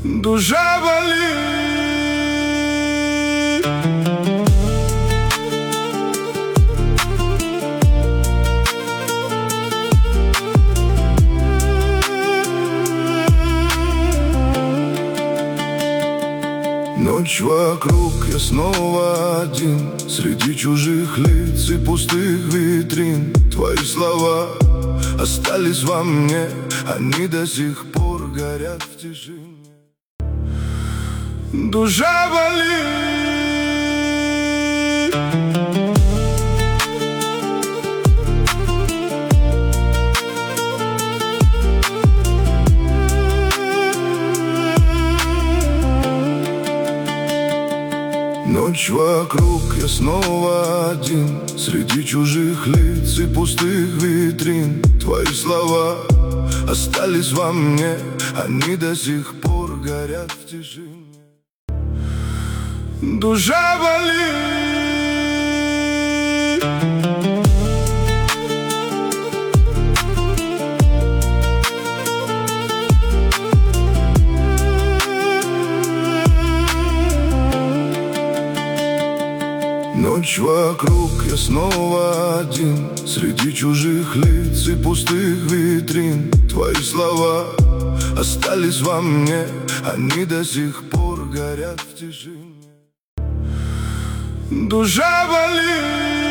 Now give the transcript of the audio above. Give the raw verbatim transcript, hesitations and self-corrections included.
душа болит. Ночь вокруг, я снова один, среди чужих лиц и пустых витрин. Твои слова остались во мне, они до сих пор горят в тишине. Душа болит. Ночь вокруг, я снова один, среди чужих лиц и пустых витрин. Твои слова остались во мне, они до сих пор горят в тишине. Душа болит. Ночь вокруг, я снова один, среди чужих лиц и пустых витрин. Твои слова остались во мне, они до сих пор горят в тишине. Душа болит.